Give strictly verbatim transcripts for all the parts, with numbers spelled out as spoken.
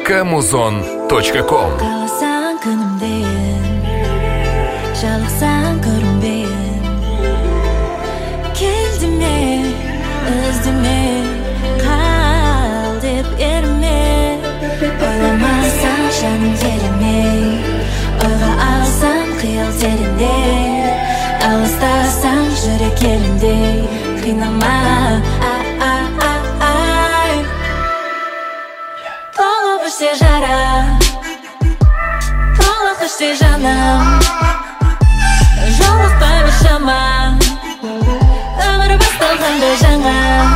собака музон точка ком. Қаласаң күнімден, жалықсаң көрінбен, келдіме, іздеме, қал деп ерме, ойламасаң жаным ерімей, ойға алсаң қиял терінде, алыстасаң жүрек еліндей, қинама, ай-ай-ай. Толып іште жара, толық іште жаным, жолықпаймыз шама, өмір басталғандай жаңа.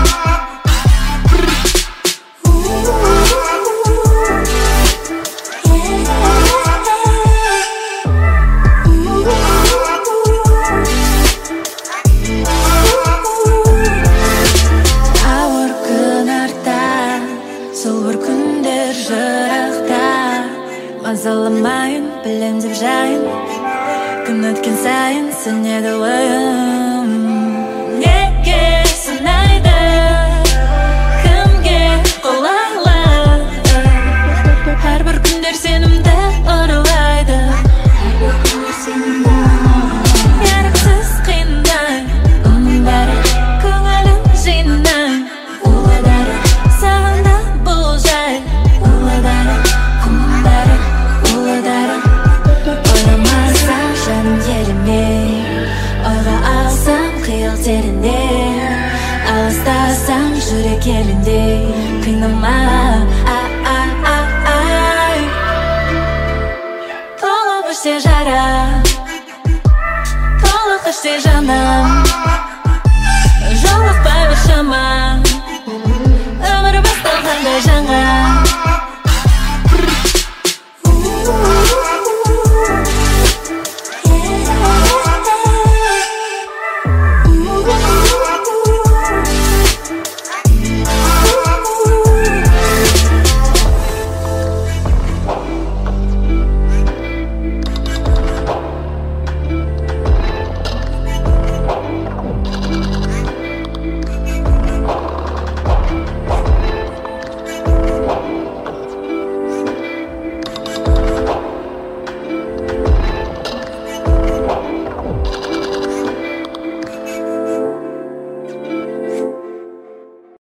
Ауыр күн артта, сол бір күндер жырақта, мазаламайын, білем деп жайын, күн өткен сайын сөнеді ойым. Неге сынайды, кімге қолайлы, әрбір күндер сенімді ұрылайды, еріксіз қиындай, оның бәрі көңілін жинай, уладары сағында бұл жай, уладары күннің бәрі уладары. Ойламасаң жаным ерімей, ойға алсам қиял терінде, алыстасаң жүрек еліндей, қинама, ай-ай-ай. Толып іште жара, толық іште жаным,